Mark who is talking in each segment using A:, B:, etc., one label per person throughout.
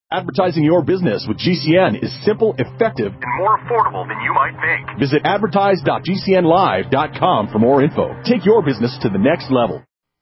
A: Advertising your business with GCN is simple, effective, and more affordable than you might think. Visit advertise.gcnlive.com for more info. Take your business to the next level.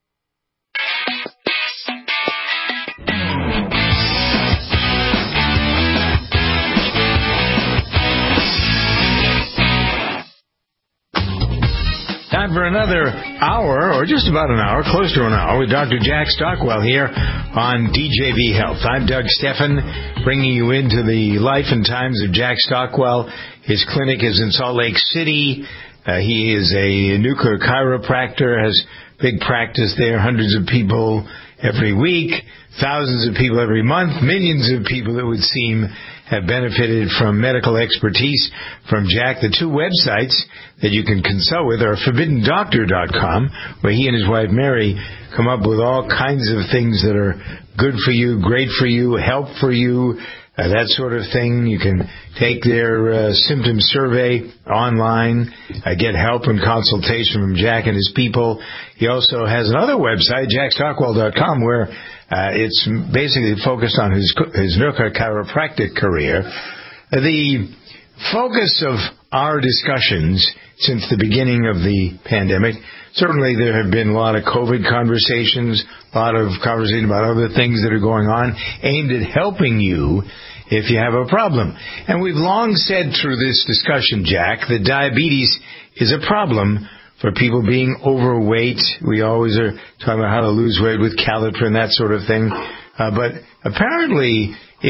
B: Time for another hour, or just about an hour, close to an hour, with Dr. Jack Stockwell here on DJV Health. I'm Doug Steffen, bringing you into the life and times of Jack Stockwell. His clinic is in Salt Lake City. He is a nuclear chiropractor, has big practice there, hundreds of people every week, thousands of people every month, millions of people, it would seem, have benefited from medical expertise from Jack. The two websites that you can consult with are ForbiddenDoctor.com, where he and his wife Mary come up with all kinds of things that are good for you, great for you, help for you, that sort of thing. You can take their symptom survey online, get help and consultation from Jack and his people. He also has another website, JackStockwell.com, where it's basically focused on his nuclear chiropractic career. The focus of our discussions since the beginning of the pandemic, certainly there have been a lot of COVID conversations, a lot of conversation about other things that are going on aimed at helping you if you have a problem. And we've long said through this discussion, Jack, that diabetes is a problem for people being overweight. We always are talking about how to lose weight with Calitrin, that sort of thing. But apparently,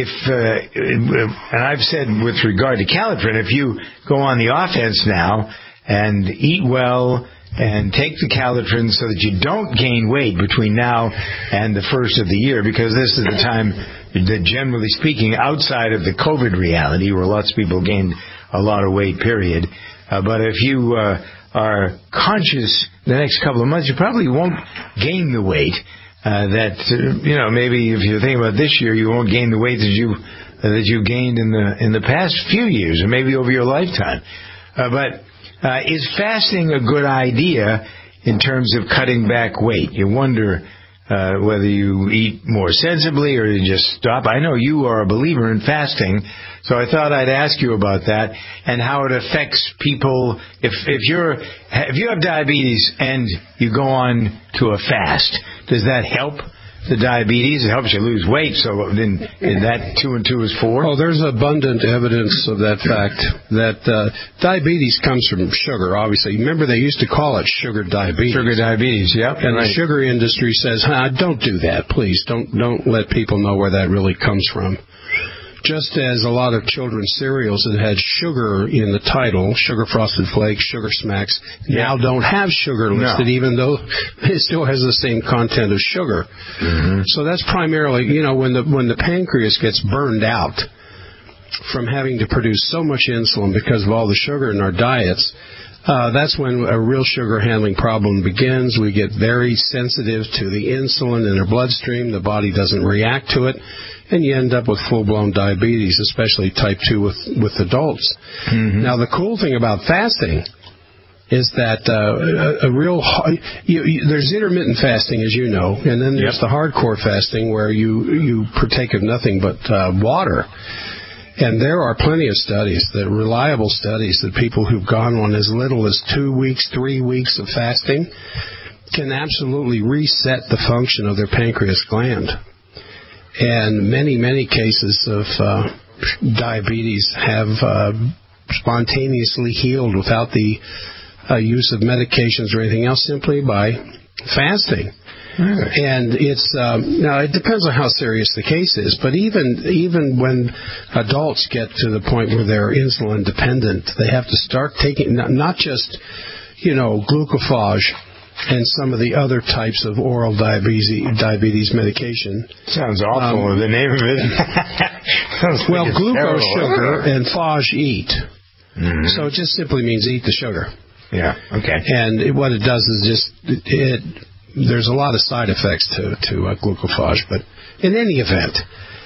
B: and I've said with regard to Calitrin, if you go on the offense now and eat well and take the Calitrin so that you don't gain weight between now and the first of the year, because this is the time that, generally speaking, outside of the COVID reality, where lots of people gained a lot of weight, period. But if you are conscious the next couple of months, you probably won't gain the weight maybe if you're thinking about this year, you won't gain the weight that you gained in the past few years, or maybe over your lifetime. But is fasting a good idea in terms of cutting back weight? You wonder whether you eat more sensibly or you just stop. I know you are a believer in fasting, so I thought I'd ask you about that and how it affects people. If you have diabetes and you go on to a fast, does that help the diabetes? It helps you lose weight, so in that 2 and 2 is 4?
C: Oh, there's abundant evidence of that fact, that diabetes comes from sugar, obviously. Remember, they used to call it sugar diabetes.
B: Sugar diabetes, yep.
C: And right. The sugar industry says, don't do that, please. Don't let people know where that really comes from. Just as a lot of children's cereals that had sugar in the title, Sugar Frosted Flakes, Sugar Smacks, now don't have sugar listed, even though it still has the same content of sugar. Mm-hmm. So that's primarily, when the pancreas gets burned out from having to produce so much insulin because of all the sugar in our diets, that's when a real sugar handling problem begins. We get very sensitive to the insulin in our bloodstream. The body doesn't react to it. And you end up with full-blown diabetes, especially type 2 with adults. Mm-hmm. Now, the cool thing about fasting is that there's intermittent fasting, as you know, and then there's the hardcore fasting where you partake of nothing but water. And there are plenty of studies, reliable studies, that people who've gone on as little as 2 weeks, 3 weeks of fasting can absolutely reset the function of their pancreas gland. And many, many cases of diabetes have spontaneously healed without the use of medications or anything else, simply by fasting. And it's now it depends on how serious the case is, but even when adults get to the point where they're insulin dependent, they have to start taking not just glucophage and some of the other types of oral diabetes medication.
B: Sounds awful, the name of it.
C: Well, glucose, sugar, and phage eat. Mm-hmm. So it just simply means eat the sugar.
B: Yeah, okay.
C: And what it does is there's a lot of side effects to glucophage, but in any event,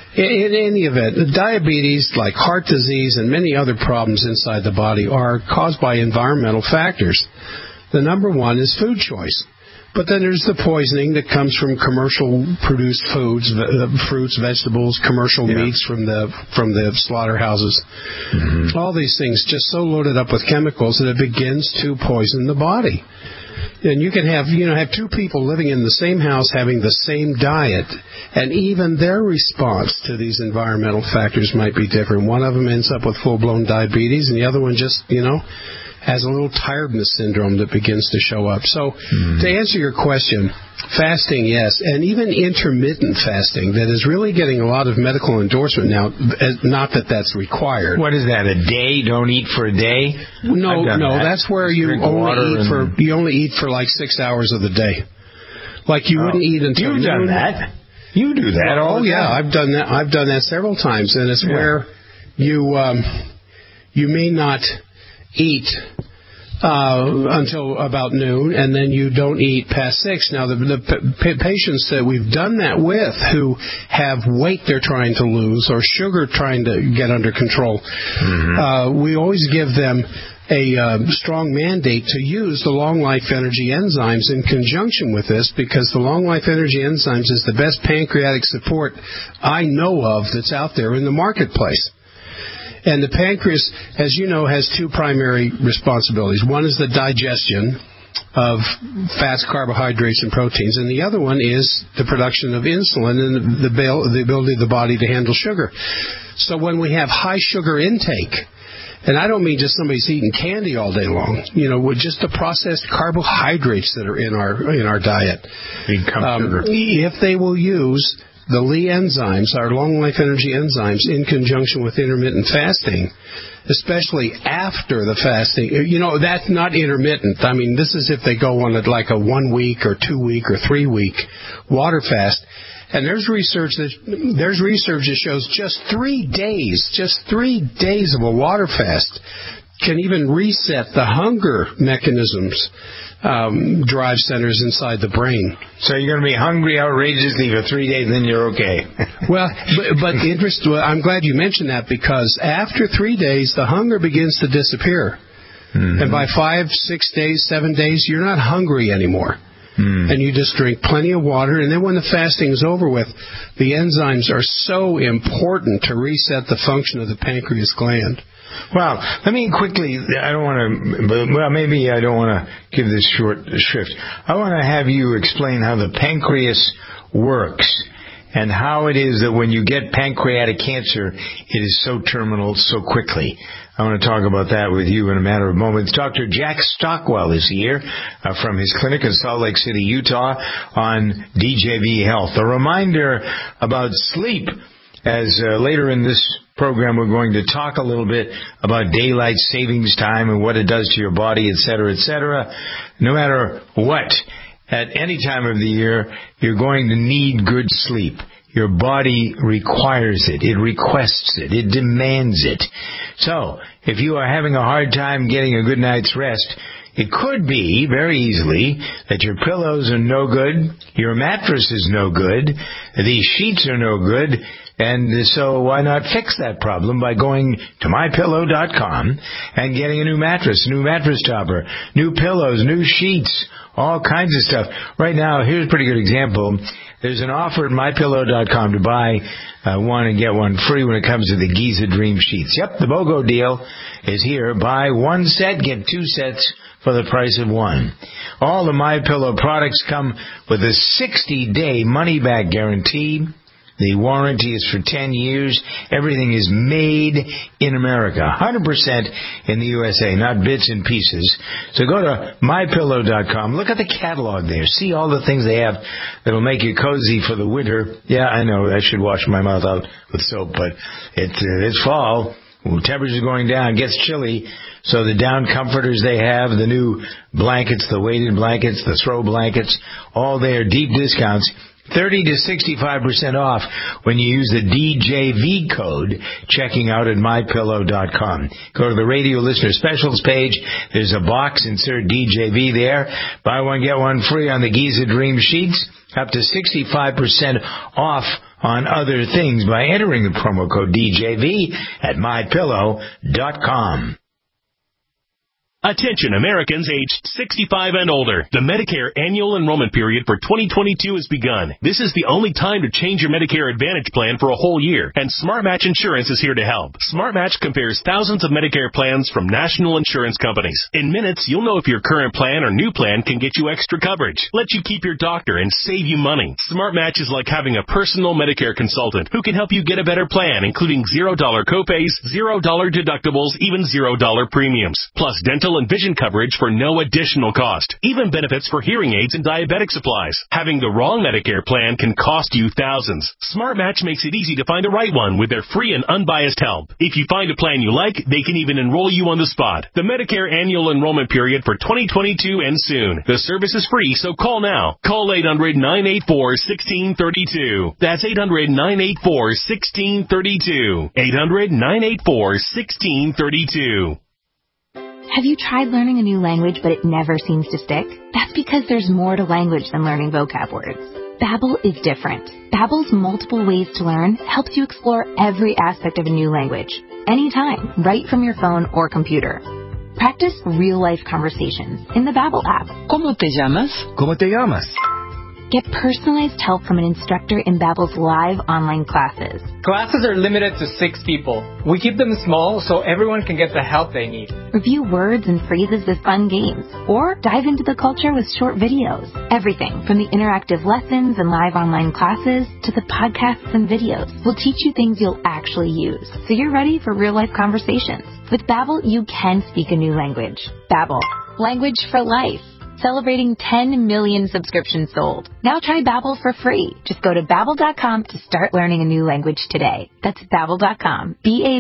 C: diabetes, like heart disease and many other problems inside the body, are caused by environmental factors. The number one is food choice. But then there's the poisoning that comes from commercial produced foods, fruits, vegetables, commercial meats from the slaughterhouses. Mm-hmm. All these things just so loaded up with chemicals that it begins to poison the body. And you can have two people living in the same house having the same diet, and even their response to these environmental factors might be different. One of them ends up with full-blown diabetes, and the other one just, has a little tiredness syndrome that begins to show up. So to answer your question, fasting, yes, and even intermittent fasting that is really getting a lot of medical endorsement now, not that that's required.
B: What is that, a day? Don't eat for a day?
C: No, that's where you only eat for like 6 hours of the day. Like you wouldn't eat until noon.
B: You've done that. You do that all the time.
C: Yeah, I've done that. I've done that several times, and it's where you may not eat until about noon, and then you don't eat past 6. Now, the patients that we've done that with who have weight they're trying to lose or sugar trying to get under control, we always give them a strong mandate to use the Long Life Energy enzymes in conjunction with this, because the Long Life Energy enzymes is the best pancreatic support I know of that's out there in the marketplace. And the pancreas, as you know, has two primary responsibilities. One is the digestion of fats, carbohydrates, and proteins, and the other one is the production of insulin and the ability of the body to handle sugar. So when we have high sugar intake, and I don't mean just somebody's eating candy all day long, with just the processed carbohydrates that are in our diet, if they will use the Lee enzymes, our Long Life Energy enzymes, in conjunction with intermittent fasting, especially after the fasting, that's not intermittent. I mean, this is if they go on like a 1 week or 2 week or 3 week water fast. And there's research that shows just 3 days of a water fast can even reset the hunger mechanisms, drive centers inside the brain.
B: So you're going to be hungry outrageously for 3 days, then you're okay.
C: Well, but I'm glad you mentioned that, because after 3 days, the hunger begins to disappear. Mm-hmm. And by 5, 6 days, 7 days, you're not hungry anymore. And you just drink plenty of water. And then when the fasting is over with, the enzymes are so important to reset the function of the pancreas gland.
B: Well, let me quickly, maybe I don't want to give this short shrift. I want to have you explain how the pancreas works and how it is that when you get pancreatic cancer, it is so terminal so quickly. I want to talk about that with you in a matter of moments. Dr. Jack Stockwell is here from his clinic in Salt Lake City, Utah on DJV Health. A reminder about sleep, as later in this program we're going to talk a little bit about daylight savings time and what it does to your body, et cetera, et cetera. No matter what, at any time of the year, you're going to need good sleep. Your body requires it. It requests it. It demands it. So, if you are having a hard time getting a good night's rest, it could be, very easily, that your pillows are no good, your mattress is no good, the sheets are no good, and so why not fix that problem by going to MyPillow.com and getting a new mattress, new mattress topper, new pillows, new sheets, all kinds of stuff. Right now, here's a pretty good example. There's an offer at MyPillow.com to buy one and get one free when it comes to the Giza Dream Sheets. Yep, the BOGO deal is here. Buy one set, get 2 sets for the price of one. All the MyPillow products come with a 60-day money-back guarantee. The warranty is for 10 years. Everything is made in America, 100% in the USA, not bits and pieces. So go to MyPillow.com. Look at the catalog there. See all the things they have that will make you cozy for the winter. Yeah, I know I should wash my mouth out with soap, but it's fall. Temperatures going down, gets chilly, so the down comforters they have, the new blankets, the weighted blankets, the throw blankets, all there, deep discounts, 30 to 65% off when you use the DJV code checking out at MyPillow.com. Go to the radio listener specials page. There's a box, insert DJV there. Buy one, get one free on the Giza Dream Sheets. Up to 65% off on other things by entering the promo code DJV at MyPillow.com.
D: Attention Americans aged 65 and older. The Medicare annual enrollment period for 2022 has begun. This is the only time to change your Medicare Advantage plan for a whole year, and SmartMatch Insurance is here to help. SmartMatch compares thousands of Medicare plans from national insurance companies. In minutes, you'll know if your current plan or new plan can get you extra coverage, let you keep your doctor, and save you money. SmartMatch is like having a personal Medicare consultant who can help you get a better plan, including $0 copays, $0 deductibles, even $0 premiums, plus dental and vision coverage for no additional cost. Even benefits for hearing aids and diabetic supplies. Having the wrong Medicare plan can cost you thousands. SmartMatch makes it easy to find the right one with their free and unbiased help. If you find a plan you like, they can even enroll you on the spot. The Medicare annual enrollment period for 2022 ends soon. The service is free, so call now. Call 800-984-1632. That's 800-984-1632. 800-984-1632.
E: Have you tried learning a new language but it never seems to stick? That's because there's more to language than learning vocab words. Babbel is different. Babbel's multiple ways to learn helps you explore every aspect of a new language, anytime, right from your phone or computer. Practice real-life conversations in the Babbel app.
F: ¿Cómo te llamas?
G: ¿Cómo te llamas?
E: Get personalized help from an instructor in Babbel's live online classes.
H: Classes are limited to 6 people. We keep them small so everyone can get the help they need.
E: Review words and phrases with fun games, or dive into the culture with short videos. Everything from the interactive lessons and live online classes to the podcasts and videos will teach you things you'll actually use, so you're ready for real-life conversations. With Babbel, you can speak a new language. Babbel, language for life. Celebrating 10 million subscriptions sold. Now try Babbel for free. Just go to Babbel.com to start learning a new language today. That's Babbel.com.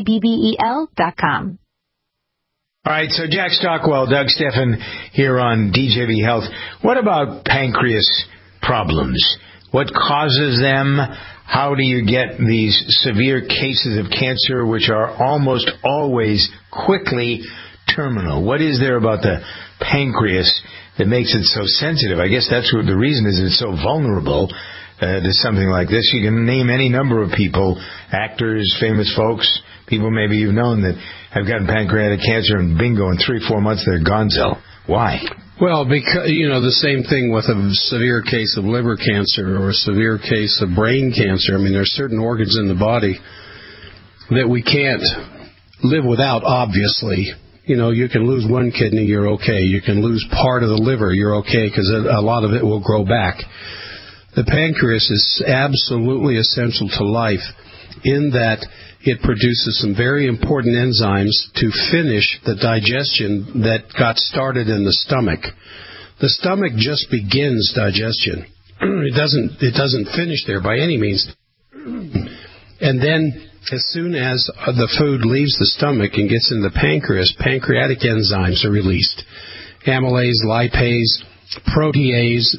E: Babbel.com.
B: All right, so Jack Stockwell, Doug Steffen here on DJV Health. What about pancreas problems? What causes them? How do you get these severe cases of cancer, which are almost always quickly terminal? What is there about the pancreas that makes it so sensitive? I guess that's what the reason is. It's so vulnerable to something like this. You can name any number of people, actors, famous folks, people maybe you've known that have gotten pancreatic cancer, and bingo, in 3-4 months they're gonzo. Why?
C: Well, because, the same thing with a severe case of liver cancer or a severe case of brain cancer. I mean, there's certain organs in the body that we can't live without, obviously. You can lose one kidney, you're okay. You can lose part of the liver, you're okay, because a lot of it will grow back. The pancreas is absolutely essential to life in that it produces some very important enzymes to finish the digestion that got started in the stomach. The stomach just begins digestion. It doesn't finish there by any means. And then as soon as the food leaves the stomach and gets in the pancreas, pancreatic enzymes are released. Amylase, lipase, protease,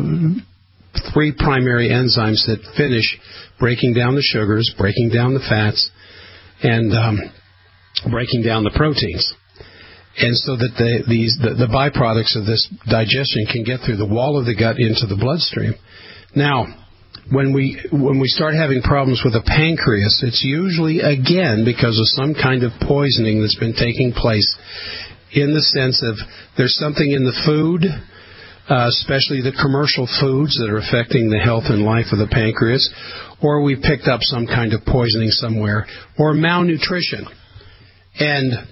C: 3 primary enzymes that finish breaking down the sugars, breaking down the fats, and breaking down the proteins. And so that the byproducts of this digestion can get through the wall of the gut into the bloodstream. Now, when we start having problems with the pancreas, it's usually, again, because of some kind of poisoning that's been taking place, in the sense of there's something in the food, especially the commercial foods that are affecting the health and life of the pancreas, or we picked up some kind of poisoning somewhere, or malnutrition. And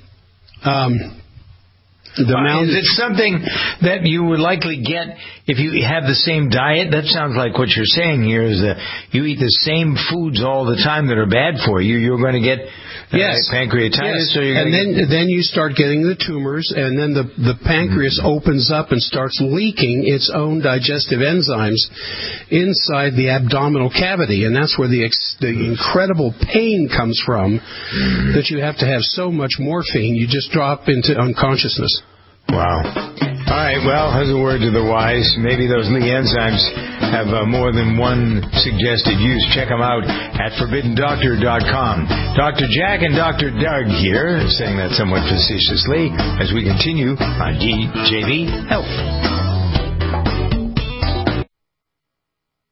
B: is it something that you would likely get if you have the same diet? That sounds like what you're saying here is that you eat the same foods all the time that are bad for you. You're going to get pancreatitis.
C: Yes.
B: So
C: and then you start getting the tumors, and then the pancreas opens up and starts leaking its own digestive enzymes inside the abdominal cavity. And that's where the incredible pain comes from, that you have to have so much morphine, you just drop into unconsciousness.
B: Wow. All right, well, as a word to the wise, maybe those Lee enzymes have more than one suggested use. Check them out at ForbiddenDoctor.com. Dr. Jack and Dr. Doug here, saying that somewhat facetiously, as we continue on DJV Health.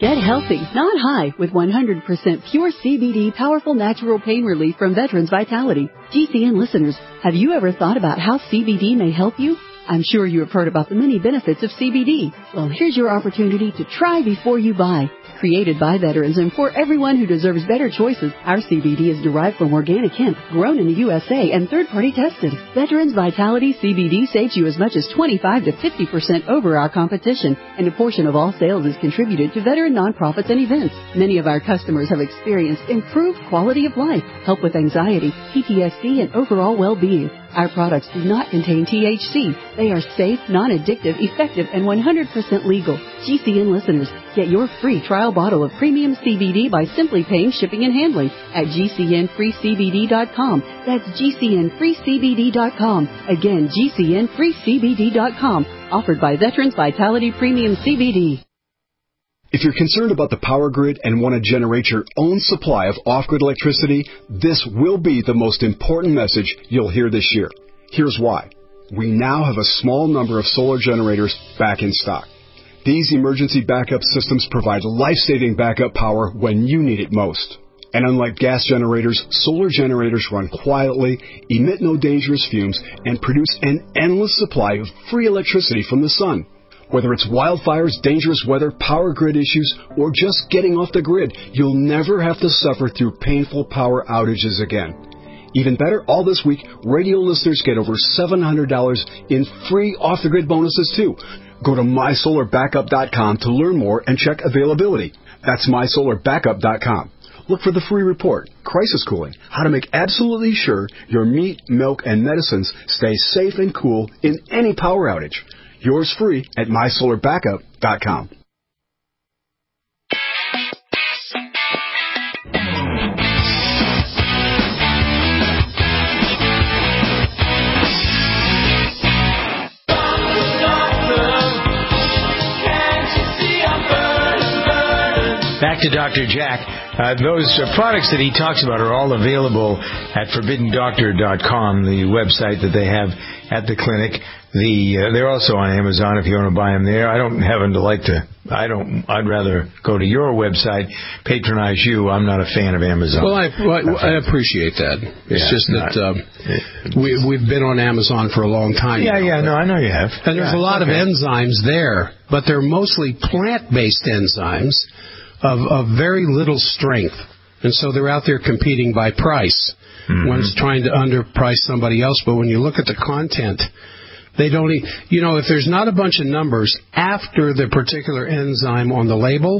F: Get healthy, not high, with 100% pure CBD powerful natural pain relief from Veterans Vitality. GCN listeners, have you ever thought about how CBD may help you? I'm sure you have heard about the many benefits of CBD. Well, here's your opportunity to try before you buy. Created by veterans and for everyone who deserves better choices, our CBD is derived from organic hemp, grown in the USA, and third-party tested. Veterans Vitality CBD saves you as much as 25 to 50% over our competition, and a portion of all sales is contributed to veteran nonprofits and events. Many of our customers have experienced improved quality of life, help with anxiety, PTSD, and overall well-being. Our products do not contain THC. They are safe, non-addictive, effective, and 100% legal. GCN listeners, get your free trial bottle of premium CBD by simply paying shipping and handling at GCNFreeCBD.com. That's GCNFreeCBD.com. Again, GCNFreeCBD.com. Offered by Veterans Vitality Premium CBD.
G: If you're concerned about the power grid and want to generate your own supply of off-grid electricity, this will be the most important message you'll hear this year. Here's why. We now have a small number of solar generators back in stock. These emergency backup systems provide life-saving backup power when you need it most. And unlike gas generators, solar generators run quietly, emit no dangerous fumes, and produce an endless supply of free electricity from the sun. Whether it's wildfires, dangerous weather, power grid issues, or just getting off the grid, you'll never have to suffer through painful power outages again. Even better, all this week, radio listeners get over $700 in free off-the-grid bonuses, too. Go to MySolarBackup.com to learn more and check availability. That's MySolarBackup.com. Look for the free report, Crisis Cooling, how to make absolutely sure your meat, milk, and medicines stay safe and cool in any power outage. Yours free at MySolarBackup.com.
B: Back to Dr. Jack. Those products that he talks about are all available at ForbiddenDoctor.com, the website that they have at the clinic. They're also on Amazon if you want to buy them there. I don't happen to like to. I'd rather go to your website, patronize you. I'm not a fan of Amazon.
C: Well, I appreciate that. It's just that we've been on Amazon for a long time.
B: No, I know you have.
C: And there's a lot of enzymes there, but they're mostly plant-based enzymes of very little strength, and so they're out there competing by price. One's trying to underprice somebody else, but when you look at the content, they don't. If there's not a bunch of numbers after the particular enzyme on the label,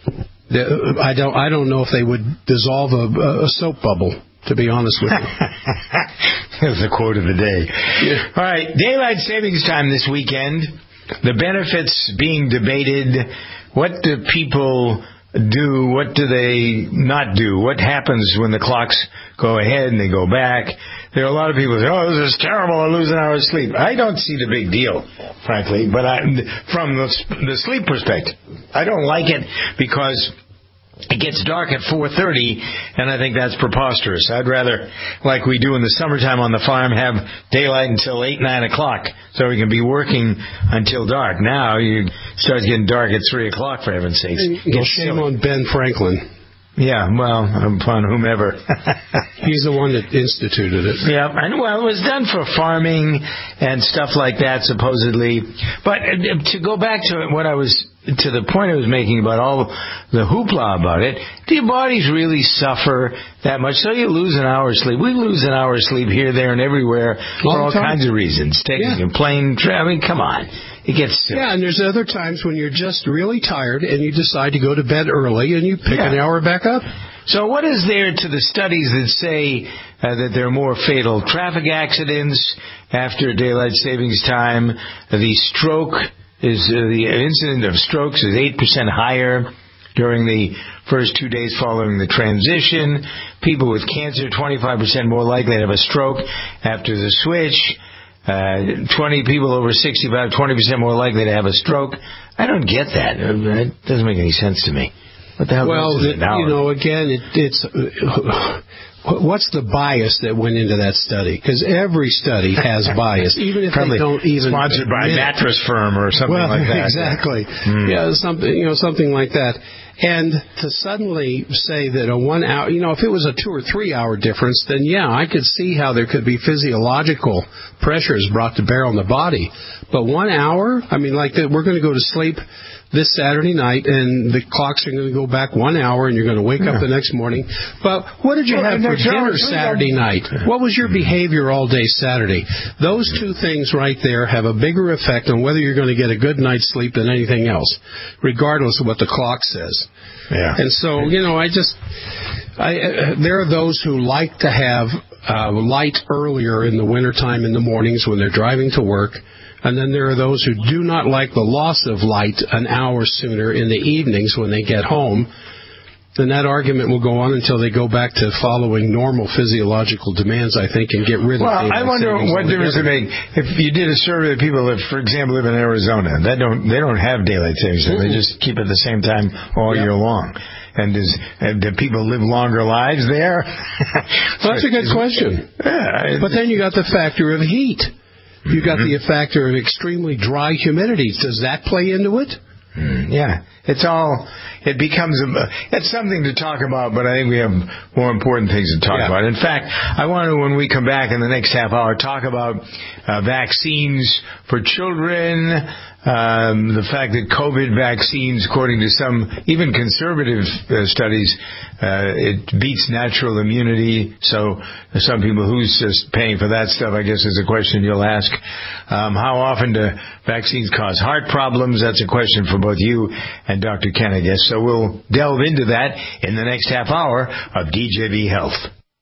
C: I don't know if they would dissolve a soap bubble. To be honest with you,
B: that's the quote of the day. Yeah. All right, daylight savings time this weekend. The benefits being debated. What do people do? What do they not do? What happens when the clocks go ahead and they go back? There are a lot of people who say, oh, this is terrible, I lose an hour of sleep. I don't see the big deal, frankly, but from the sleep perspective, I don't like it because it gets dark at 4:30, and I think that's preposterous. I'd rather, like we do in the summertime on the farm, have daylight until 8, 9 o'clock so we can be working until dark. Now it starts getting dark at 3 o'clock, for heaven's sakes.
C: Well, shame on Ben Franklin.
B: Yeah, well, upon whomever.
C: He's the one that instituted it.
B: Yeah, and well, it was done for farming and stuff like that, supposedly. But to go back to the point I was making about all the hoopla about it, do your bodies really suffer that much? So you lose an hour of sleep. We lose an hour of sleep here, there, and everywhere for all kinds of reasons. Taking a plane trip. I mean, come on. It gets sick. Yeah,
C: and there's other times when you're just really tired and you decide to go to bed early and you pick an hour back up.
B: So what is there to the studies that say that there are more fatal traffic accidents after daylight savings time? The incident of strokes is 8% higher during the first 2 days following the transition. People with cancer, 25% more likely to have a stroke after the switch. 20 people over 65, 20% more likely to have a stroke. I don't get that. It doesn't make any sense to me. What the hell is it now?
C: Again, what's the bias that went into that study? Because every study has bias, even if they don't even
B: sponsored by a mattress firm or something like that.
C: Exactly. Yeah, something like that. And to suddenly say that a 1 hour, if it was a 2 or 3 hour difference, then yeah, I could see how there could be physiological pressures brought to bear on the body. But 1 hour, we're going to go to sleep this Saturday night, and the clocks are going to go back 1 hour, and you're going to wake up the next morning. But what did you have for dinner Saturday night? What was your behavior all day Saturday? Those two things right there have a bigger effect on whether you're going to get a good night's sleep than anything else, regardless of what the clock says.
B: Yeah.
C: And so, there are those who like to have light earlier in the wintertime in the mornings when they're driving to work. And then there are those who do not like the loss of light an hour sooner in the evenings when they get home. Then that argument will go on until they go back to following normal physiological demands, I think, and get rid of daylight savings.
B: I wonder what difference it make if you did a survey of people that, for example, live in Arizona. They don't have daylight savings. They just keep it the same time all year long. And do people live longer lives there?
C: Well, that's a good question. Yeah, but then you got the factor of heat. You got the factor of extremely dry humidity. Does that play into it?
B: Yeah. It's something to talk about, but I think we have more important things to talk about. In fact, I want to, when we come back in the next half hour, talk about vaccines for children, the fact that COVID vaccines, according to some even conservative studies, it beats natural immunity. So some people, who's just paying for that stuff, I guess is a question you'll ask. How often do vaccines cause heart problems? That's a question for both you and Dr. Ken, I guess. So we'll delve into that in the next half hour of DJV Health.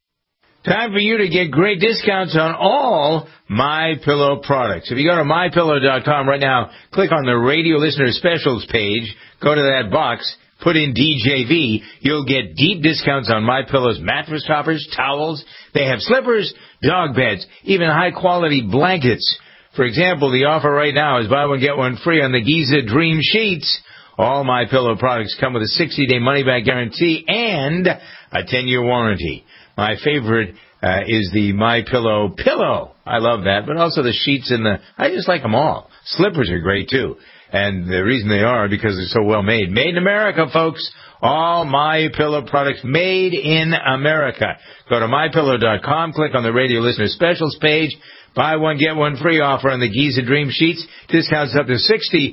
B: Time for you to get great discounts on all MyPillow products. If you go to MyPillow.com right now, click on the Radio Listener Specials page, go to that box, put in DJV, you'll get deep discounts on MyPillow's mattress toppers, towels. They have slippers, dog beds, even high-quality blankets. For example, the offer right now is buy one, get one free on the Giza Dream Sheets. All MyPillow products come with a 60-day money-back guarantee and a 10-year warranty. My favorite is the MyPillow pillow. I love that, but also the sheets I just like them all. Slippers are great, too. And the reason they are because they're so well made. Made in America, folks. All MyPillow products made in America. Go to MyPillow.com, click on the Radio Listener Specials page. Buy one, get one free offer on the Giza Dream Sheets. Discounts up to 65%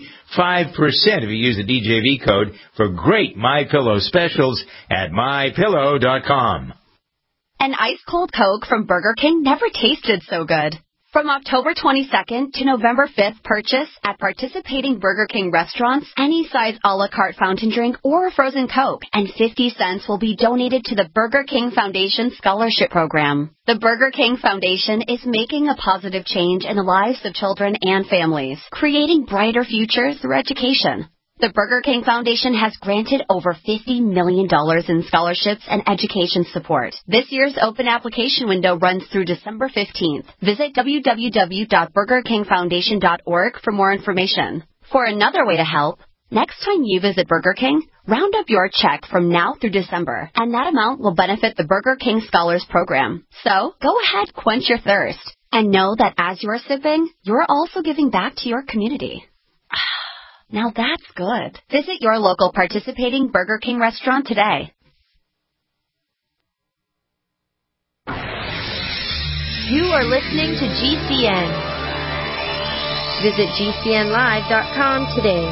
B: if you use the DJV code for great MyPillow specials at MyPillow.com.
I: An ice-cold Coke from Burger King never tasted so good. From October 22nd to November 5th, purchase at participating Burger King restaurants any size a la carte fountain drink or a frozen Coke, and 50 cents will be donated to the Burger King Foundation Scholarship Program. The Burger King Foundation is making a positive change in the lives of children and families, creating brighter futures through education. The Burger King Foundation has granted over $50 million in scholarships and education support. This year's open application window runs through December 15th. Visit www.burgerkingfoundation.org for more information. For another way to help, next time you visit Burger King, round up your check from now through December, and that amount will benefit the Burger King Scholars Program. So go ahead, quench your thirst, and know that as you're sipping, you're also giving back to your community. Now that's good. Visit your local participating Burger King restaurant today.
J: You are listening to GCN. Visit GCNlive.com today.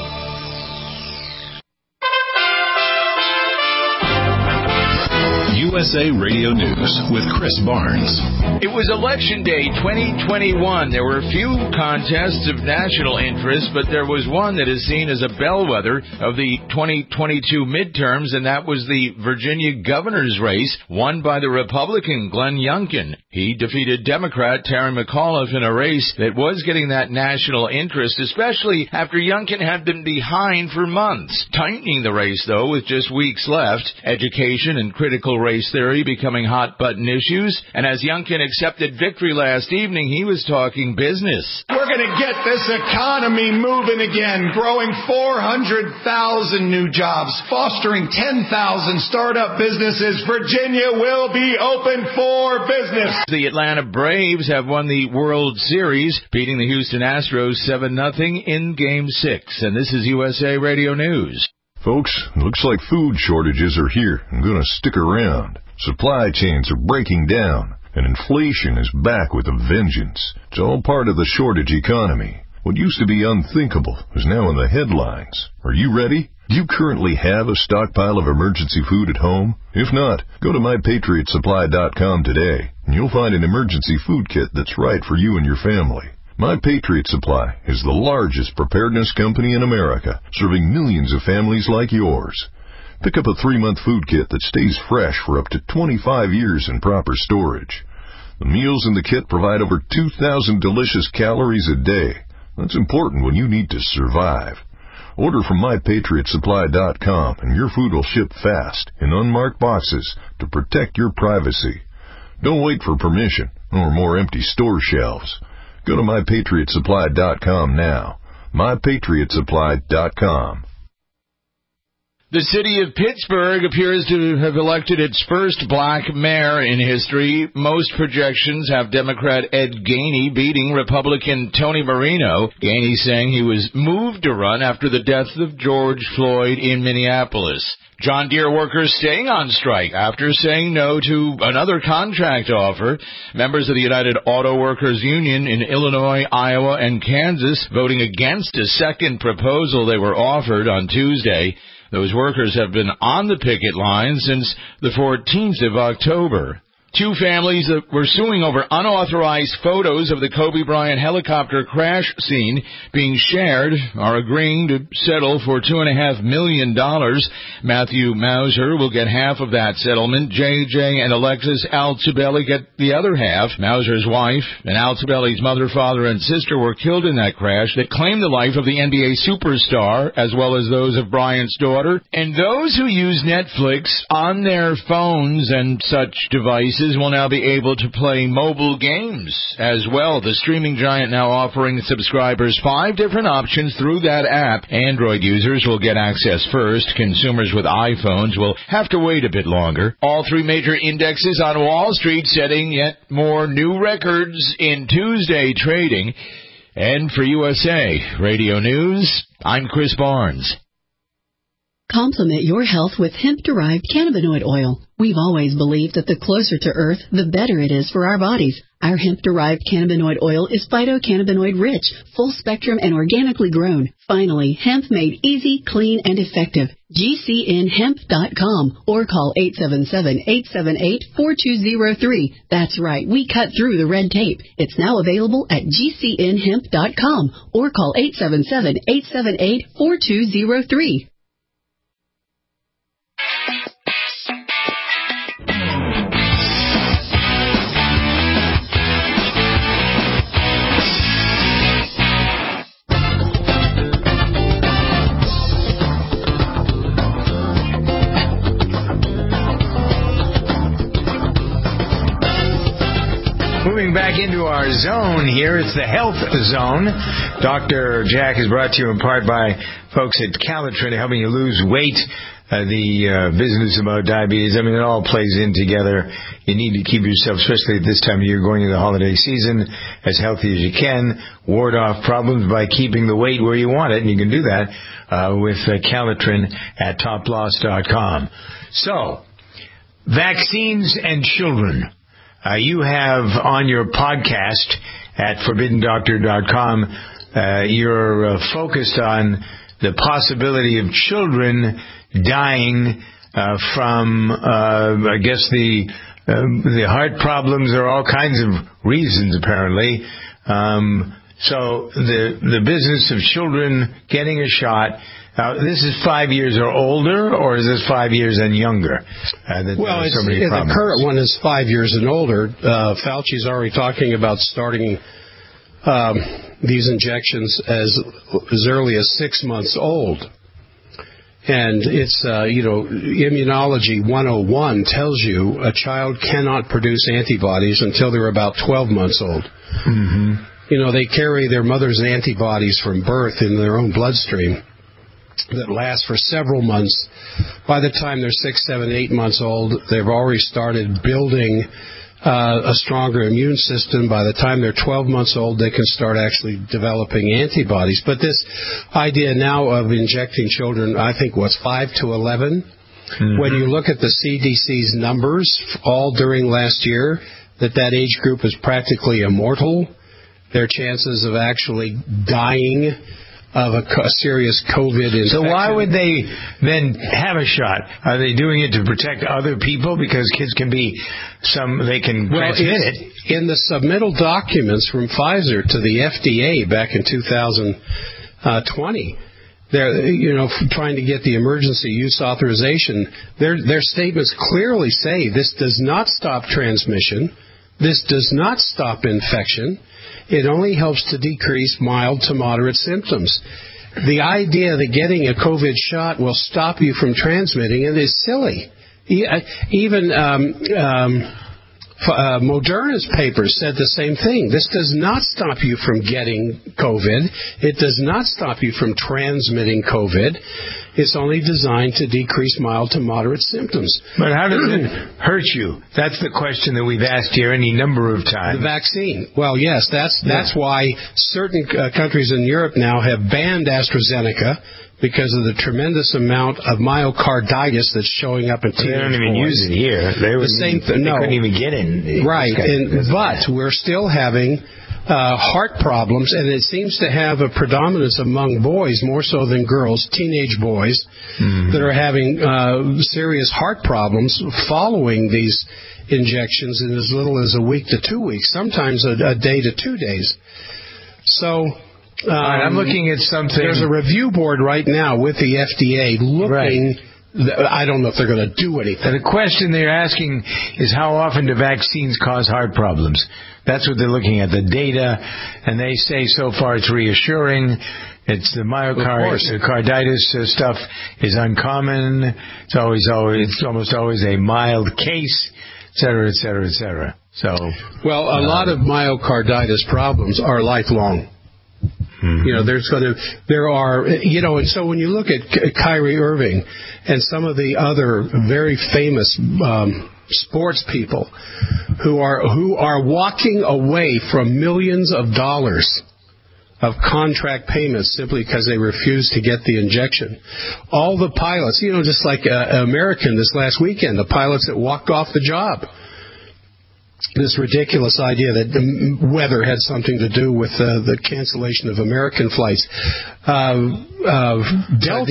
A: USA Radio News with Chris Barnes.
K: It was Election Day 2021. There were few contests of national interest, but there was one that is seen as a bellwether of the 2022 midterms, and that was the Virginia governor's race won by the Republican Glenn Youngkin. He defeated Democrat Terry McAuliffe in a race that was getting that national interest, especially after Youngkin had been behind for months. Tightening the race, though, with just weeks left, education and critical race race theory becoming hot-button issues. And as Youngkin accepted victory last evening, he was talking business.
L: We're going to get this economy moving again, growing 400,000 new jobs, fostering 10,000 startup businesses. Virginia will be open for business.
K: The Atlanta Braves have won the World Series, beating the Houston Astros 7-0 in Game 6. And this is USA Radio News.
M: Folks, looks like food shortages are here and going to stick around. Supply chains are breaking down, and inflation is back with a vengeance. It's all part of the shortage economy. What used to be unthinkable is now in the headlines. Are you ready? Do you currently have a stockpile of emergency food at home? If not, go to MyPatriotSupply.com today, and you'll find an emergency food kit that's right for you and your family. My Patriot Supply is the largest preparedness company in America, serving millions of families like yours. Pick up a 3-month food kit that stays fresh for up to 25 years in proper storage. The meals in the kit provide over 2,000 delicious calories a day. That's important when you need to survive. Order from MyPatriotSupply.com and your food will ship fast in unmarked boxes to protect your privacy. Don't wait for permission or more empty store shelves. Go to MyPatriotSupply.com now. MyPatriotSupply.com.
K: The city of Pittsburgh appears to have elected its first black mayor in history. Most projections have Democrat Ed Gainey beating Republican Tony Marino. Gainey saying he was moved to run after the death of George Floyd in Minneapolis. John Deere workers staying on strike after saying no to another contract offer. Members of the United Auto Workers Union in Illinois, Iowa, and Kansas voting against a second proposal they were offered on Tuesday. Those workers have been on the picket line since the 14th of October. Two families that were suing over unauthorized photos of the Kobe Bryant helicopter crash scene being shared are agreeing to settle for $2.5 million. Matthew Mauser will get half of that settlement. JJ and Alexis Altobelli get the other half. Mauser's wife and Altobelli's mother, father, and sister were killed in that crash that claimed the life of the NBA superstar, as well as those of Bryant's daughter. And those who use Netflix on their phones and such devices will now be able to play mobile games as well. The streaming giant now offering subscribers 5 different options through that app. Android users will get access first. Consumers with iPhones will have to wait a bit longer. All 3 major indexes on Wall Street setting yet more new records in Tuesday trading. And for USA Radio News, I'm Chris Barnes.
F: Complement your health with hemp-derived cannabinoid oil. We've always believed that the closer to Earth, the better it is for our bodies. Our hemp-derived cannabinoid oil is phytocannabinoid-rich, full-spectrum, and organically grown. Finally, hemp made easy, clean, and effective. GCNhemp.com or call 877-878-4203. That's right, we cut through the red tape. It's now available at GCNhemp.com or call 877-878-4203.
B: Moving back into our zone here, it's the Health Zone. Dr. Jack is brought to you in part by folks at Calitrin, helping you lose weight. The business about diabetes, I mean, it all plays in together. You need to keep yourself, especially at this time of year going into the holiday season, as healthy as you can. Ward off problems by keeping the weight where you want it, and you can do that with Calitrin at toploss.com. So, vaccines and children. You have on your podcast at ForbiddenDoctor.com, you're focused on the possibility of children dying from, I guess, the heart problems. There are all kinds of reasons, apparently. So the business of children getting a shot. Now, this is 5 years or older, or is this 5 years and younger?
C: The current one is 5 years and older. Fauci's already talking about starting these injections as early as 6 months old. And it's, Immunology 101 tells you a child cannot produce antibodies until they're about 12 months old.
B: Mm-hmm.
C: They carry their mother's antibodies from birth in their own bloodstream that last for several months. By the time they're 6, 7, 8 months old, they've already started building a stronger immune system. By the time they're 12 months old, they can start actually developing antibodies. But this idea now of injecting children, I think, 5 to 11. Mm-hmm. When you look at the CDC's numbers all during last year, that age group is practically immortal. Their chances of actually dying of a serious COVID infection.
B: So why would they then have a shot? Are they doing it to protect other people? Because kids can transmit it.
C: In the submittal documents from Pfizer to the FDA back in 2020, they're trying to get the emergency use authorization. Their statements clearly say this does not stop transmission. This does not stop infection. It only helps to decrease mild to moderate symptoms. The idea that getting a COVID shot will stop you from transmitting it is silly. Even Moderna's papers said the same thing. This does not stop you from getting COVID. It does not stop you from transmitting COVID. It's only designed to decrease mild to moderate symptoms.
B: But how does it hurt you? That's the question that we've asked here any number of times.
C: The vaccine. Well, yes, that's why certain countries in Europe now have banned AstraZeneca because of the tremendous amount of myocarditis that's showing up in teenage boys.
B: They don't even use it here. They couldn't even get in.
C: Right, but we're still having heart problems, and it seems to have a predominance among boys more so than girls, teenage boys, that are having serious heart problems following these injections in as little as a week to 2 weeks, sometimes a day to 2 days. So
B: I'm looking at something.
C: There's a review board right now with the FDA looking. Right. I don't know if they're going to do anything.
B: The question they're asking is how often do vaccines cause heart problems? That's what they're looking at, the data, and they say so far it's reassuring. It's the myocarditis stuff is uncommon. It's almost always a mild case, et cetera, et cetera, et cetera. So,
C: well, a lot of myocarditis problems are lifelong. Mm-hmm. And so when you look at Kyrie Irving and some of the other very famous sports people who are walking away from millions of dollars of contract payments simply because they refuse to get the injection. All the pilots, just like American this last weekend, the pilots that walked off the job. This ridiculous idea that the weather had something to do with the cancellation of American flights. Delta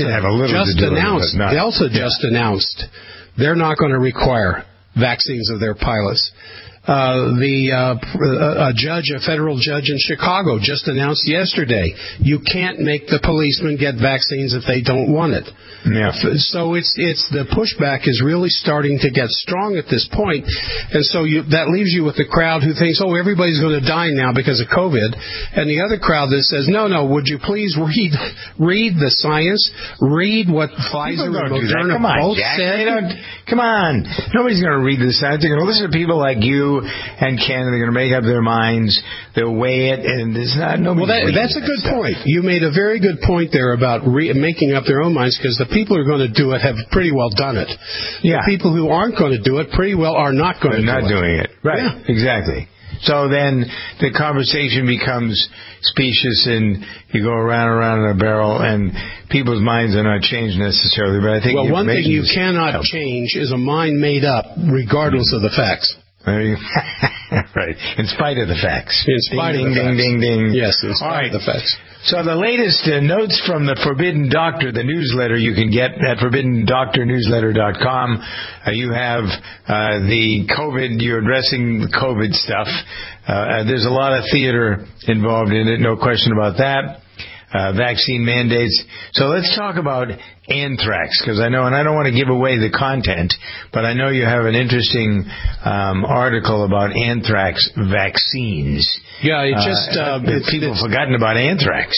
C: just announced they're not going to require vaccines of their pilots. A federal judge in Chicago just announced yesterday, you can't make the policemen get vaccines if they don't want it.
B: Yeah.
C: So it's the pushback is really starting to get strong at this point, and so that leaves you with the crowd who thinks, everybody's going to die now because of COVID, and the other crowd that says, no, would you please read the science, read what Pfizer and Moderna both said?
B: Come on, nobody's going to read the science. They're going to listen to people like you and Ken, and they're going to make up their minds. They'll weigh it, and there's not nobody.
C: Well, that's a good point. You made a very good point there about making up their own minds, because the people who are going to do it have pretty well done it.
B: Yeah.
C: The people who aren't going to do it pretty well are not going to do it.
B: They're not doing it. Right.
C: Yeah.
B: Exactly. So then the conversation becomes specious, and you go around and around in a barrel, and people's minds are not changed necessarily. But I think
C: one thing you cannot change is a mind made up, regardless of the facts.
B: Right. In spite of the facts.
C: In spite of the facts.
B: Ding, ding, ding.
C: Yes, in spite of the facts.
B: So the latest notes from the Forbidden Doctor, the newsletter you can get at ForbiddenDoctorNewsletter.com. You have the COVID, you're addressing the COVID stuff. There's a lot of theater involved in it, no question about that. Vaccine mandates. So let's talk about anthrax, because I know, and I don't want to give away the content, but I know you have an interesting article about anthrax vaccines.
C: Yeah,
B: people have forgotten about anthrax.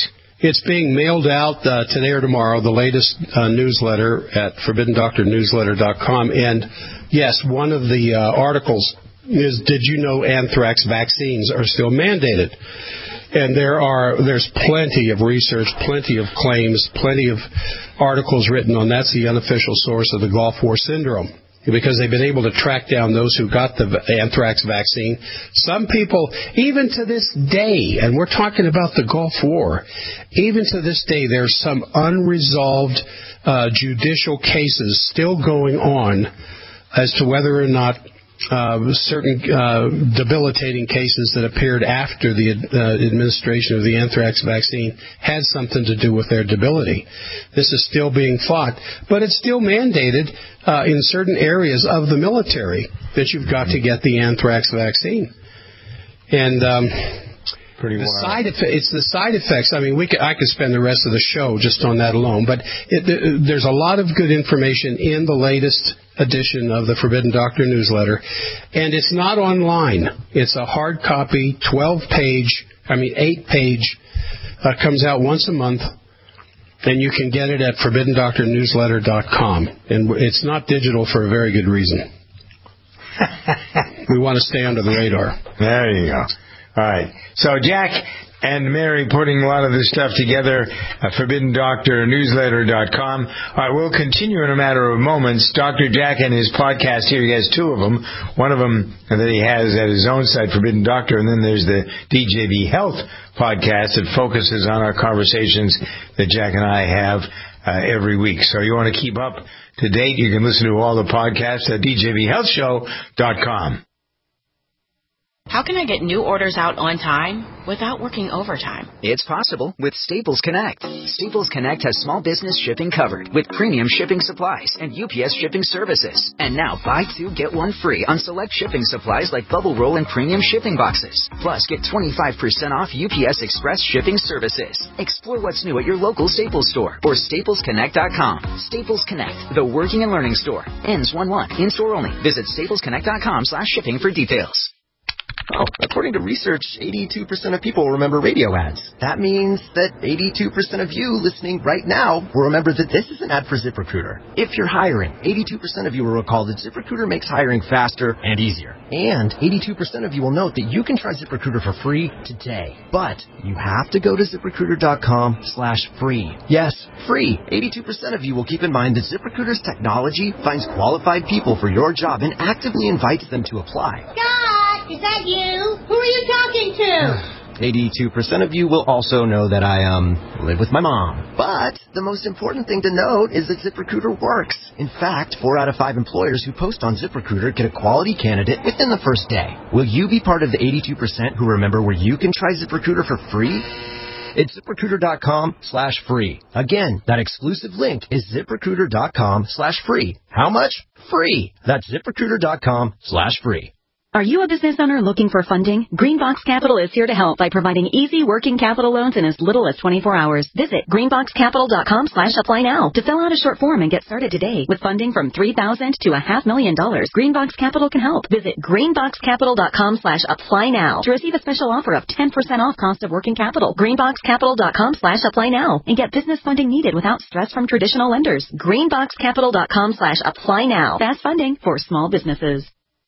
C: It's being mailed out today or tomorrow, the latest newsletter at ForbiddenDoctorNewsletter.com. And, yes, one of the articles is, did you know anthrax vaccines are still mandated? And there's plenty of research, plenty of claims, plenty of articles written on that's the unofficial source of the Gulf War syndrome, because they've been able to track down those who got the anthrax vaccine. Some people, even to this day, and we're talking about the Gulf War, even to this day, there's some unresolved judicial cases still going on as to whether or not certain debilitating cases that appeared after the administration of the anthrax vaccine had something to do with their debility. This is still being fought, but it's still mandated in certain areas of the military that you've got to get the anthrax vaccine. And it's the side effects. I mean, I could spend the rest of the show just on that alone, but there's a lot of good information in the latest edition of the Forbidden Doctor newsletter, and it's not online. It's a hard copy, 8-page, comes out once a month, and you can get it at ForbiddenDoctorNewsletter.com, and it's not digital for a very good reason. We want to stay under the radar.
B: There you go. All right. So Jack and Mary putting a lot of this stuff together at ForbiddenDoctorNewsletter.com. All right, we'll continue in a matter of moments. Dr. Jack and his podcast here, he has two of them. One of them that he has at his own site, Forbidden Doctor, and then there's the DJB Health podcast that focuses on our conversations that Jack and I have every week. So you want to keep up to date, you can listen to all the podcasts at DJBHealthShow.com.
N: How can I get new orders out on time without working overtime?
O: It's possible with Staples Connect. Staples Connect has small business shipping covered with premium shipping supplies and UPS shipping services. And now buy 2, get 1 free on select shipping supplies like Bubble Roll and premium shipping boxes. Plus, get 25% off UPS Express shipping services. Explore what's new at your local Staples store or StaplesConnect.com. Staples Connect, the working and learning store. Ends 1/1. In-store only. Visit StaplesConnect.com/shipping for details.
P: Oh, according to research, 82% of people remember radio ads. That means that 82% of you listening right now will remember that this is an ad for ZipRecruiter. If you're hiring, 82% of you will recall that ZipRecruiter makes hiring faster and easier. And 82% of you will note that you can try ZipRecruiter for free today. But you have to go to ZipRecruiter.com/free. Yes, free. 82% of you will keep in mind that ZipRecruiter's technology finds qualified people for your job and actively invites them to apply.
Q: Scott, is that you? Who are you talking to?
P: 82% of you will also know that I live with my mom. But the most important thing to note is that ZipRecruiter works. In fact, 4 out of 5 employers who post on ZipRecruiter get a quality candidate within the first day. Will you be part of the 82% who remember where you can try ZipRecruiter for free? It's ZipRecruiter.com/free. Again, that exclusive link is ZipRecruiter.com/free. How much? Free. That's ZipRecruiter.com/free.
R: Are you a business owner looking for funding? Greenbox Capital is here to help by providing easy working capital loans in as little as 24 hours. Visit greenboxcapital.com/apply now to fill out a short form and get started today. With funding from $3,000 to $500,000, Greenbox Capital can help. Visit greenboxcapital.com/apply now to receive a special offer of 10% off cost of working capital. Greenboxcapital.com/apply now and get business funding needed without stress from traditional lenders. Greenboxcapital.com/apply now. Fast funding for small businesses.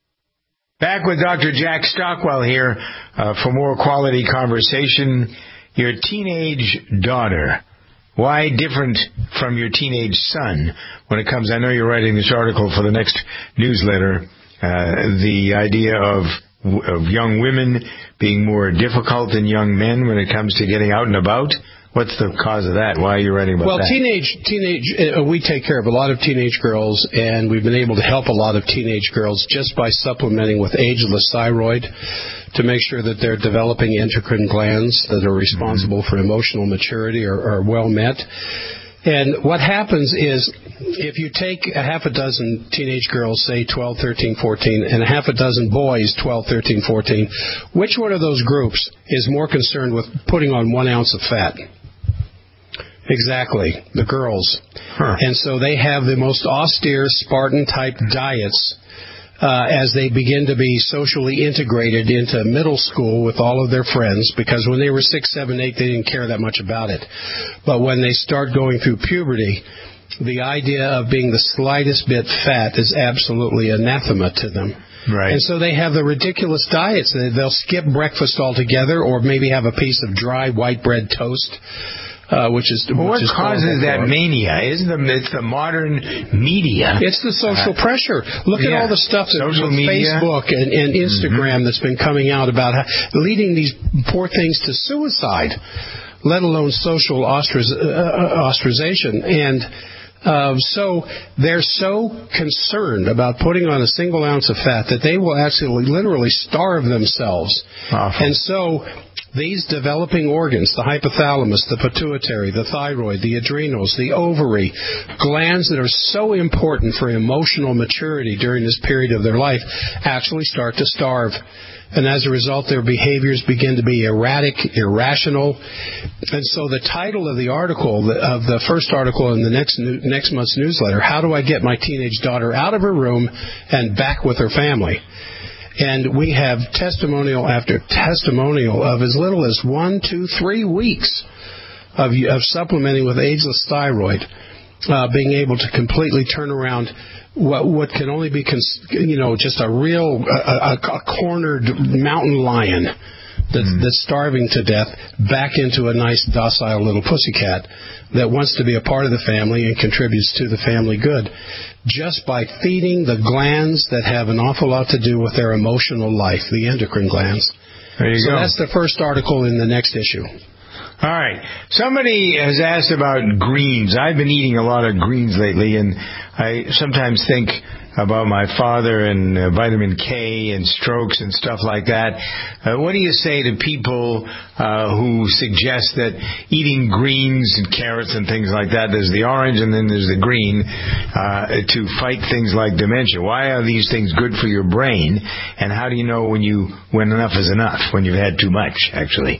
B: Back with Dr. Jack Stockwell here for more quality conversation. Your teenage daughter, why different from your teenage son when it comes, I know you're writing this article for the next newsletter, the idea of young women being more difficult than young men when it comes to getting out and about. What's the cause of that? Why are you writing about that?
C: Well, we take care of a lot of teenage girls, and we've been able to help a lot of teenage girls just by supplementing with ageless thyroid to make sure that their developing endocrine glands that are responsible for emotional maturity are well met. And what happens is if you take a half a dozen teenage girls, say 12, 13, 14, and a half a dozen boys, 12, 13, 14, which one of those groups is more concerned with putting on 1 ounce of fat? Exactly, the girls. And so they have the most austere Spartan-type diets as they begin to be socially integrated into middle school with all of their friends, because when they were 6, 7, 8, they didn't care that much about it. But when they start going through puberty, the idea of being the slightest bit fat is absolutely anathema to them.
B: Right.
C: And so they have the ridiculous diets. They'll skip breakfast altogether, or maybe have a piece of dry white bread toast. What
B: causes that mania? It's the modern media.
C: It's the social pressure. Look at all the stuff that Facebook and Instagram that's been coming out about leading these poor things to suicide, let alone social ostracization. And so they're so concerned about putting on a single ounce of fat that they will actually literally starve themselves.
B: Awful.
C: And so these developing organs, the hypothalamus, the pituitary, the thyroid, the adrenals, the ovary, glands that are so important for emotional maturity during this period of their life, actually start to starve. And as a result, their behaviors begin to be erratic, irrational. And so the title of the article, of the first article in the next month's newsletter, How Do I Get My Teenage Daughter Out of Her Room and Back with Her Family? And we have testimonial after testimonial of as little as 1, 2, 3 weeks of supplementing with ageless thyroid, being able to completely turn around what can only be, just a real a cornered mountain lion that's starving to death back into a nice docile little pussycat that wants to be a part of the family and contributes to the family good, just by feeding the glands that have an awful lot to do with their emotional life, the endocrine glands.
B: There you go.
C: So that's the first article in the next issue.
B: All right. Somebody has asked about greens. I've been eating a lot of greens lately, and I sometimes think about my father and vitamin K and strokes and stuff like that. What do you say to people who suggest that eating greens and carrots and things like that, there's the orange and then there's the green, to fight things like dementia? Why are these things good for your brain, and how do you know when enough is enough, when you've had too much, actually?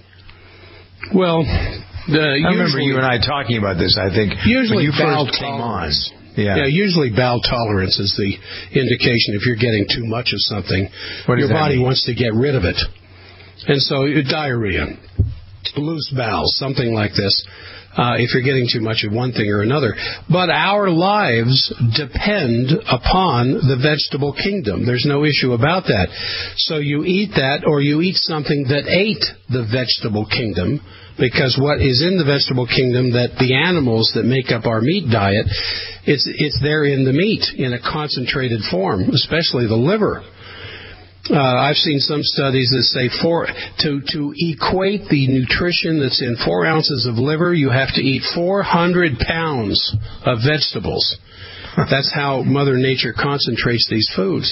C: Well,
B: I remember you and I talking about this, I think, when you first came on.
C: Yeah, usually bowel tolerance is the indication if you're getting too much of something. Your body wants to get rid of it. And so diarrhea, loose bowels, something like this, if you're getting too much of one thing or another. But our lives depend upon the vegetable kingdom. There's no issue about that. So you eat that, or you eat something that ate the vegetable kingdom, because what is in the vegetable kingdom, that the animals that make up our meat diet, it's there in the meat in a concentrated form, especially the liver. I've seen some studies that say to equate the nutrition that's in 4 ounces of liver, you have to eat 400 pounds of vegetables. That's how Mother Nature concentrates these foods.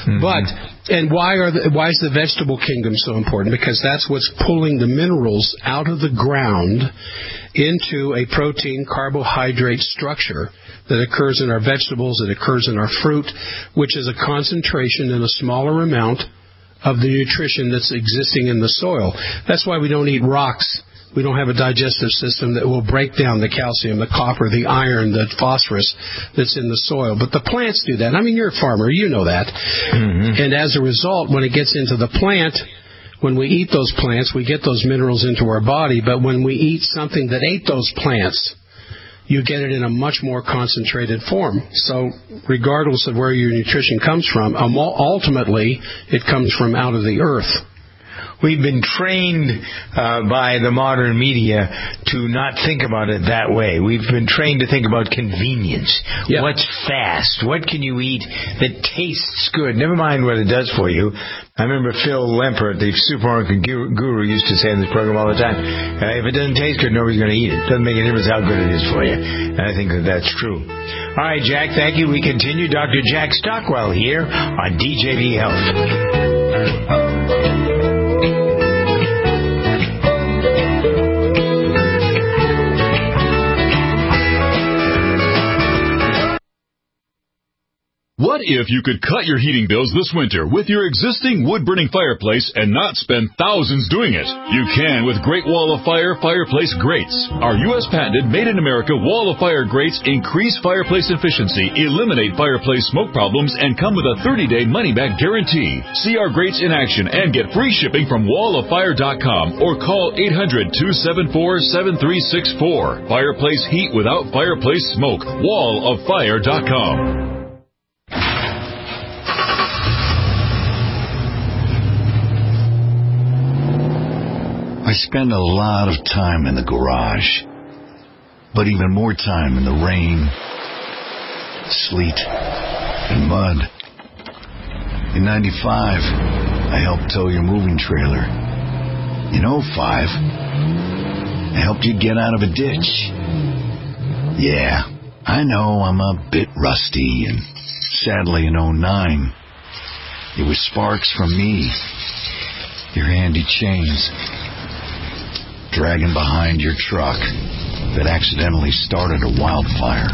C: And why is the vegetable kingdom so important? Because that's what's pulling the minerals out of the ground into a protein carbohydrate structure that occurs in our vegetables, that occurs in our fruit, which is a concentration in a smaller amount of the nutrition that's existing in the soil. That's why we don't eat rocks. We don't have a digestive system that will break down the calcium, the copper, the iron, the phosphorus that's in the soil. But the plants do that. I mean, you're a farmer. You know that. And as a result, when it gets into the plant, when we eat those plants, we get those minerals into our body. But when we eat something that ate those plants, you get it in a much more concentrated form. So regardless of where your nutrition comes from, ultimately it comes from out of the earth.
B: We've been trained by the modern media to not think about it that way. We've been trained to think about convenience. Yep. What's fast? What can you eat that tastes good? Never mind what it does for you. I remember Phil Lempert, the supermarket guru, used to say in this program all the time, if it doesn't taste good, nobody's going to eat it. It doesn't make any difference how good it is for you. And I think that's true. All right, Jack, thank you. We continue. Dr. Jack Stockwell here on DJV Health.
S: What
A: if you could cut your heating bills this winter with your existing wood-burning fireplace and not spend thousands doing it. You can with Great Wall of Fire fireplace grates. Our U.S. patented made-in-America Wall of Fire grates increase fireplace efficiency, eliminate fireplace smoke problems, and come with a 30-day money-back guarantee. See our grates in action and get free shipping from walloffire.com or call 800-274-7364. Fireplace heat without fireplace smoke. walloffire.com.
S: I spend a lot of time in the garage, but even more time in the rain, sleet, and mud. In 95, I helped tow your moving trailer. In 05, I helped you get out of a ditch. Yeah, I know I'm a bit rusty, and sadly in 09, it was sparks from me, your handy chains, dragging behind your truck that accidentally started a wildfire.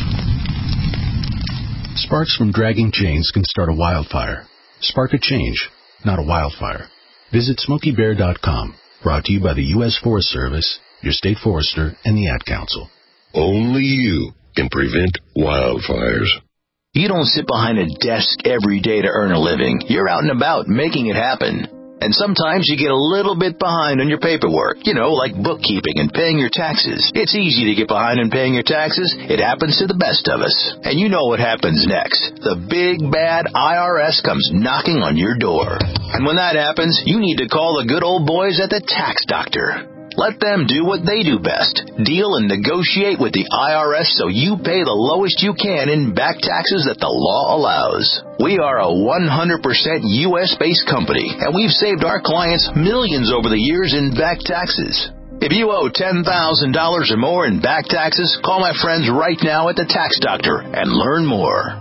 T: Sparks from dragging chains can start a wildfire. Spark a change, not a wildfire. Visit SmokeyBear.com. Brought to you by the U.S. Forest Service, your state forester, and the Ad Council.
U: Only you can prevent wildfires.
V: You don't sit behind a desk every day to earn a living. You're out and about making it happen. And sometimes you get a little bit behind on your paperwork, like bookkeeping and paying your taxes. It's easy to get behind in paying your taxes. It happens to the best of us. And you know what happens next. The big, bad IRS comes knocking on your door. And when that happens, you need to call the good old boys at the Tax Doctor. Let them do what they do best. Deal and negotiate with the IRS so you pay the lowest you can in back taxes that the law allows. We are a 100% U.S.-based company, and we've saved our clients millions over the years in back taxes. If you owe $10,000 or more in back taxes, call my friends right now at the Tax Doctor and learn more.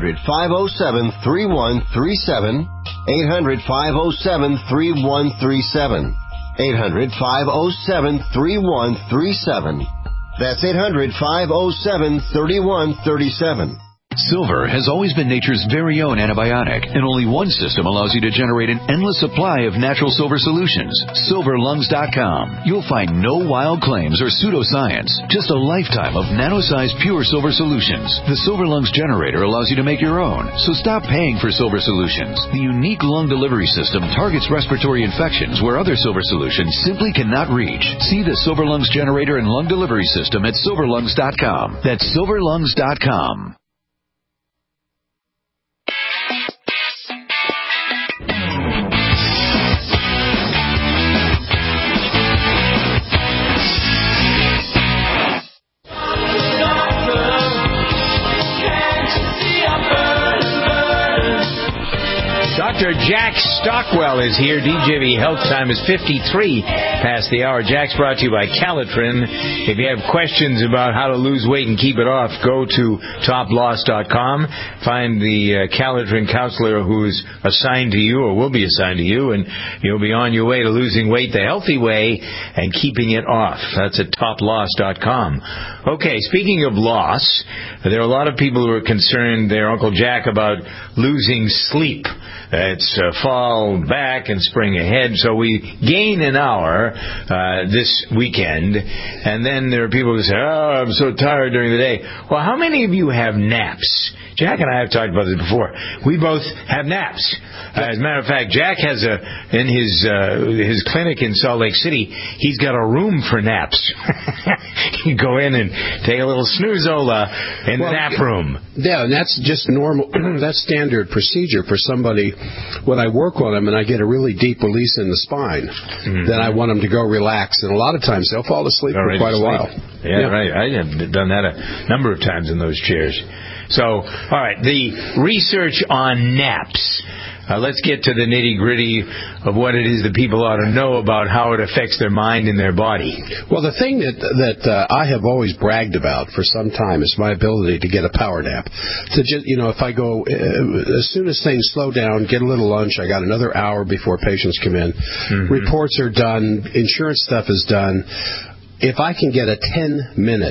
W: 800-507-3137. 800-507-3137. 800-507-3137. That's 800-507-3137.
X: Silver has always been nature's very own antibiotic, and only one system allows you to generate an endless supply of natural silver solutions. SilverLungs.com. You'll find no wild claims or pseudoscience, just a lifetime of nano-sized pure silver solutions. The Silver Lungs generator allows you to make your own, so stop paying for silver solutions. The unique lung delivery system targets respiratory infections where other silver solutions simply cannot reach. See the Silver Lungs generator and lung delivery system at SilverLungs.com. That's SilverLungs.com.
B: Dr. Jack Stockwell is here. DJV Health Time is 53 past the hour. Jack's brought to you by Calitrin. If you have questions about how to lose weight and keep it off, go to toploss.com. Find the Calitrin counselor who is assigned to you or will be assigned to you, and you'll be on your way to losing weight the healthy way and keeping it off. That's at toploss.com. Okay, speaking of loss, there are a lot of people who are concerned there, Uncle Jack, about losing sleep. It's fall back and spring ahead, so we gain an hour this weekend, and then there are people who say, oh, I'm so tired during the day. Well, how many of you have naps? Jack and I have talked about this before. We both have naps. As a matter of fact, Jack has in his clinic in Salt Lake City, he's got a room for naps. You go in and take a little snoozola in the nap room.
C: Yeah, and that's just normal. That's standard procedure for somebody. When I work on them and I get a really deep release in the spine, then I want them to go relax. And a lot of times they'll fall asleep for quite a while.
B: Yeah, right. I have done that a number of times in those chairs. So, all right, the research on naps. Let's get to the nitty-gritty of what it is that people ought to know about how it affects their mind and their body.
C: Well, the thing that I have always bragged about for some time is my ability to get a power nap. To just, if I go, as soon as things slow down, get a little lunch, I got another hour before patients come in. Reports are done, insurance stuff is done. If I can get a 10-minute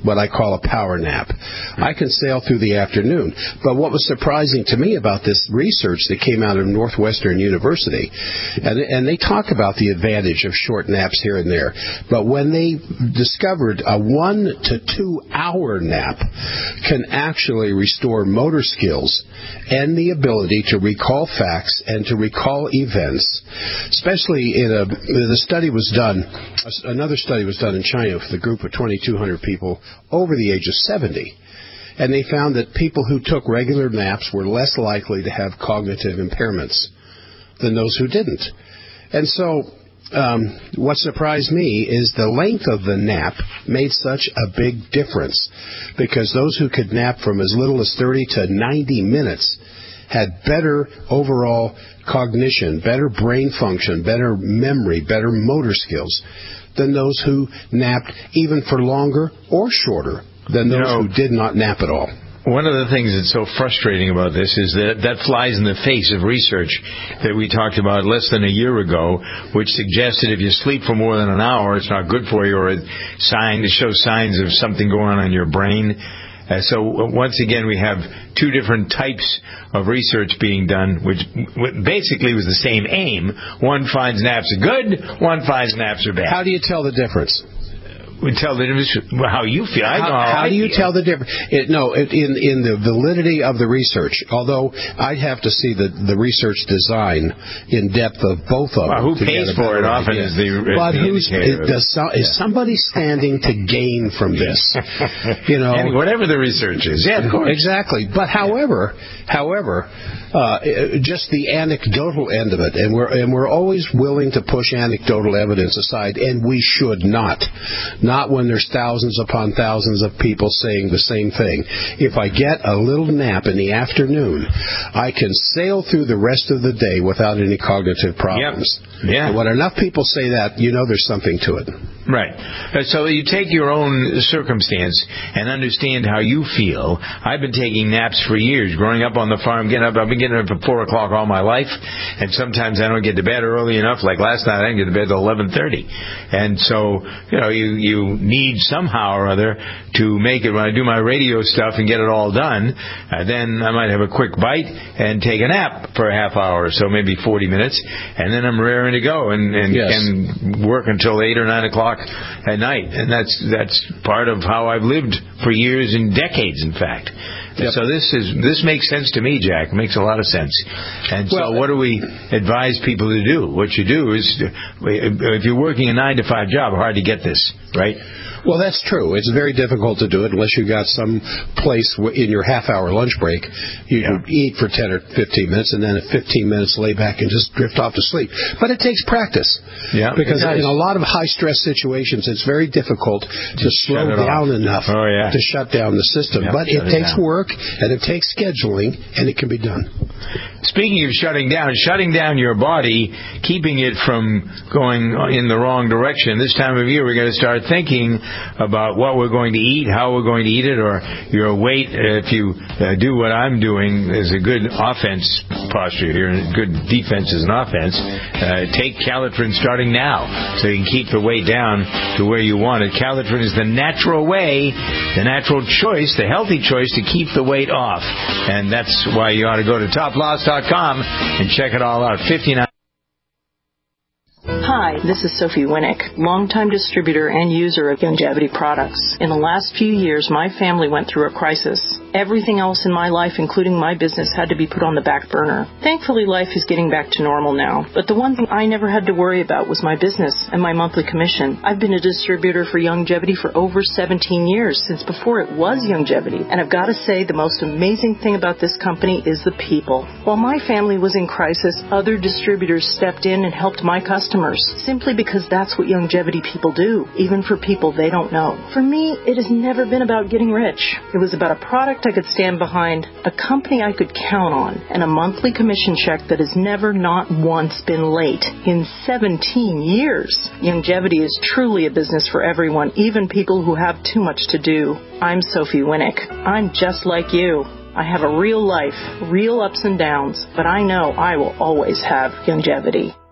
C: what I call a power nap. I can sail through the afternoon. But what was surprising to me about this research that came out of Northwestern University, and they talk about the advantage of short naps here and there, but when they discovered a 1 to 2 hour nap can actually restore motor skills and the ability to recall facts and to recall events, especially the study was done, another study was done in China with a group of 2,200 people over the age of 70. And they found that people who took regular naps were less likely to have cognitive impairments than those who didn't. And so what surprised me is the length of the nap made such a big difference, because those who could nap from as little as 30 to 90 minutes had better overall cognition, better brain function, better memory, better motor skills than those who napped even for longer or shorter than those who did not nap at all.
B: One of the things that's so frustrating about this is that flies in the face of research that we talked about less than a year ago, which suggested if you sleep for more than an hour, it's not good for you, or it shows signs of something going on in your brain. So once again, we have two different types of research being done, which basically was the same aim. One finds naps are good, one finds naps are bad.
C: How do you tell the difference?
B: We tell the difference how you feel. I know
C: how do you tell the difference? In the validity of the research, although I'd have to see the research design in depth of both of them.
B: Who pays for it often is the
C: But is somebody standing to gain from this?
B: Whatever the research is. Yeah, of course.
C: Exactly. But however, just the anecdotal end of it, and we're always willing to push anecdotal evidence aside, and we should not when there's thousands upon thousands of people saying the same thing. If I get a little nap in the afternoon, I can sail through the rest of the day without any cognitive problems.
B: Yep. Yeah.
C: And when enough people say that, there's something to it.
B: Right. So you take your own circumstance and understand how you feel. I've been taking naps for years. Growing up on the farm, I've been getting up at 4 o'clock all my life, and sometimes I don't get to bed early enough. Like last night, I didn't get to bed till 11:30. And so, you need somehow or other to make it. When I do my radio stuff and get it all done, then I might have a quick bite and take a nap for a half hour or so, maybe 40 minutes, and then I'm raring to go and work until 8 or 9 o'clock at night. And that's part of how I've lived for years and decades, in fact. Yep. So this makes sense to me, Jack. It makes a lot of sense. And so what do we advise people to do? What you do is, if you're working a 9-to-5 job, hard to get this, right?
C: Well, that's true. It's very difficult to do it unless you got some place in your half-hour lunch break. You can eat for 10 or 15 minutes, and then at 15 minutes lay back and just drift off to sleep. But it takes practice.
B: Yeah,
C: because in a lot of high-stress situations, it's very difficult to slow down enough to shut down the system. But it takes work, and it takes scheduling, and it can be done.
B: Speaking of shutting down your body, keeping it from going in the wrong direction, this time of year we're going to start thinking about what we're going to eat, how we're going to eat it, or your weight. If you do what I'm doing, is a good offense posture here, and good defense is an offense. Take Calitrin starting now, so you can keep the weight down to where you want it. Calitrin is the natural way, the natural choice, the healthy choice to keep the weight off, and that's why you ought to go to toploss.com and check it all out. 59.
D: Hi, this is Sophie Winnick, longtime distributor and user of Youngevity products. In the last few years, my family went through a crisis. Everything else in my life, including my business, had to be put on the back burner. Thankfully, life is getting back to normal now. But the one thing I never had to worry about was my business and my monthly commission. I've been a distributor for Youngevity for over 17 years, since before it was Youngevity. And I've got to say, the most amazing thing about this company is the people. While my family was in crisis, other distributors stepped in and helped my customers, simply because that's what Youngevity people do, even for people they don't know. For me, it has never been about getting rich. It was about a product I could stand behind, a company I could count on, and a monthly commission check that has never not once been late in 17 years. Youngevity is truly a business for everyone, even people who have too much to do. I'm Sophie Winnick. I'm just like you. I have a real life, real ups and downs, but I know I will always have Youngevity.